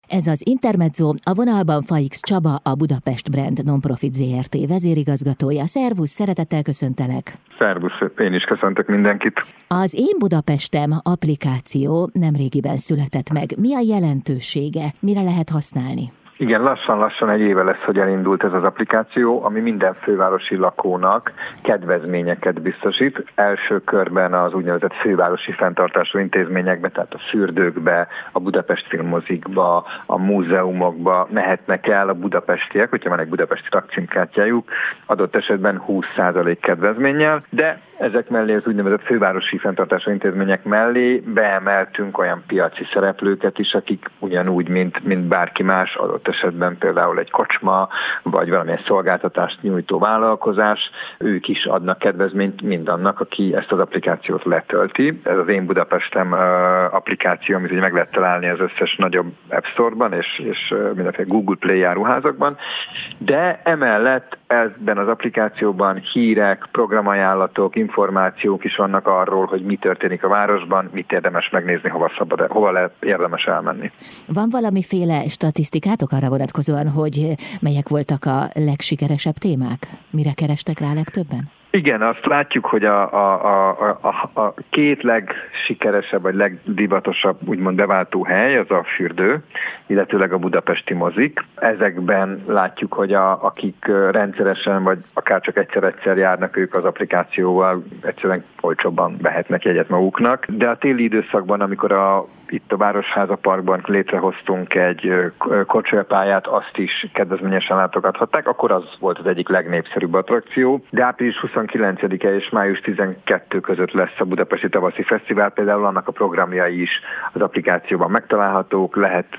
Ez az Intermezzo, a vonalban Faix Csaba, a Budapest Brand Nonprofit Zrt. Vezérigazgatója. Szervusz, szeretettel köszöntelek! Szervusz, én is köszöntök mindenkit! Az Én Budapestem applikáció nemrégiben született meg. Mi a jelentősége? Mire lehet használni? Igen, lassan egy éve lesz, hogy elindult ez az applikáció, ami minden fővárosi lakónak kedvezményeket biztosít. Első körben az úgynevezett fővárosi fenntartású intézményekbe, tehát a fürdőkbe, a Budapest filmmozikba, a múzeumokba mehetnek el a budapestiek, hogyha van egy budapesti lakcímkártyájuk, adott esetben 20% kedvezménnyel, de ezek mellé az úgynevezett fővárosi fenntartású intézmények mellé beemeltünk olyan piaci szereplőket is, akik ugyanúgy, mint bárki más, adott esetben például egy kocsma, vagy valamilyen szolgáltatást nyújtó vállalkozás, ők is adnak kedvezményt mindannak, aki ezt az applikációt letölti. Ez az Én Budapestem applikáció, amit ugye meg lehet találni az összes nagyobb App Store-ban és mindenféle Google Play áruházakban, de emellett ebben az applikációban hírek, programajánlatok, információk is vannak arról, hogy mi történik a városban, mit érdemes megnézni, hova érdemes elmenni. Van valamiféle statisztikátok arra vonatkozóan, hogy melyek voltak a legsikeresebb témák? Mire kerestek rá legtöbben? Igen, azt látjuk, hogy a két legsikeresebb, vagy legdivatosabb, úgymond beváltó hely, az a fürdő, illetőleg a budapesti mozik. Ezekben látjuk, hogy akik rendszeresen, vagy akár csak egyszer járnak, ők az applikációval egyszerűen olcsóbban vehetnek jegyet maguknak. De a téli időszakban, amikor itt a Városháza Parkban létrehoztunk egy kocsolapályát, azt is kedvezményesen látogathatták, akkor az volt az egyik legnépszerűbb attrakció. De április 29-e és május 12 között lesz a Budapesti Tavaszi Fesztivál, például annak a programjai is az applikációban megtalálhatók,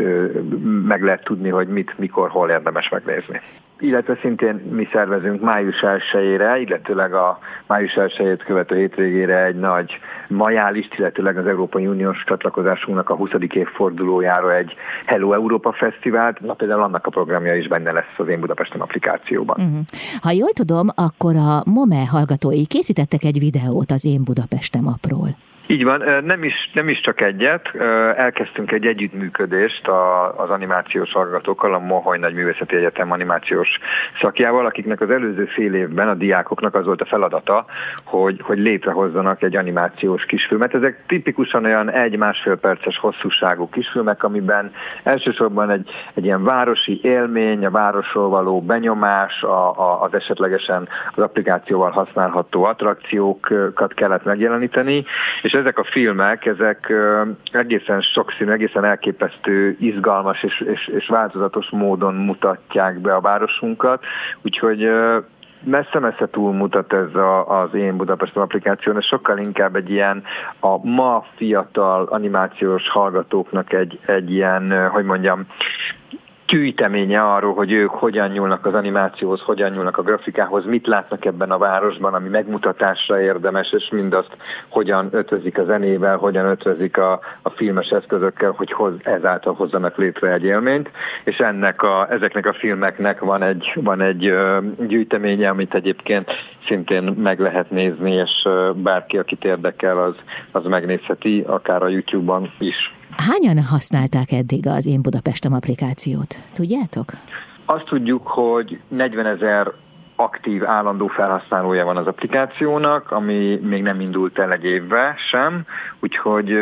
meg lehet tudni, hogy mit, mikor, hol érdemes megnézni. Illetve szintén mi szervezünk május 1-ére, illetőleg a május 1-ét követő hétvégére egy nagy majálist, illetőleg az Európai Uniós csatlakozásunknak a 20. évfordulójára egy Hello Európa Fesztivált, például annak a programja is benne lesz az Én Budapestem applikációban. Ha jól tudom, akkor a MOME hallgatói készítettek egy videót az Én Budapestem appról. Így van, nem is csak egyet, elkezdtünk egy együttműködést az animációs hallgatókkal, a Moholy Nagyművészeti Egyetem animációs szakjával, akiknek az előző fél évben a diákoknak az volt a feladata, hogy létrehozzanak egy animációs kisfilmet. Ezek tipikusan olyan 1-1,5 perces hosszúságú kisfilmek, amiben elsősorban egy ilyen városi élmény, a városról való benyomás, az esetlegesen az applikációval használható attrakciókat kellett megjeleníteni, és ezek a filmek, ezek egészen sokszínű, egészen elképesztő, izgalmas és változatos módon mutatják be a városunkat, úgyhogy messze-messze túlmutat ez az Én Budapestem applikáción, ez sokkal inkább egy ilyen a ma fiatal animációs hallgatóknak egy ilyen, hogy mondjam, gyűjteménye arról, hogy ők hogyan nyúlnak az animációhoz, hogyan nyúlnak a grafikához, mit látnak ebben a városban, ami megmutatásra érdemes, és mindazt hogyan ötvözik a zenével, hogyan ötvözik a filmes eszközökkel, hogy ezáltal hozzanak létre egy élményt, és ezeknek a filmeknek van egy gyűjteménye, amit egyébként szintén meg lehet nézni, és bárki, akit érdekel, az megnézheti, akár a YouTube-on is. Hányan használták eddig az Én Budapestem applikációt? Tudjátok? Azt tudjuk, hogy 40 000 aktív, állandó felhasználója van az applikációnak, ami még nem indult el egy évvel sem, úgyhogy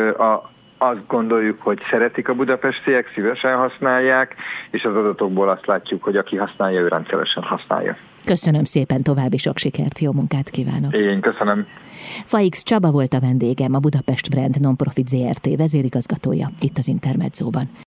azt gondoljuk, hogy szeretik a budapestiek, szívesen használják, és az adatokból azt látjuk, hogy aki használja, ő rendszeresen használja. Köszönöm szépen, további sok sikert, jó munkát kívánok! Én köszönöm! Faix Csaba volt a vendégem, a Budapest Brand Nonprofit Zrt. Vezérigazgatója itt az Intermezzóban.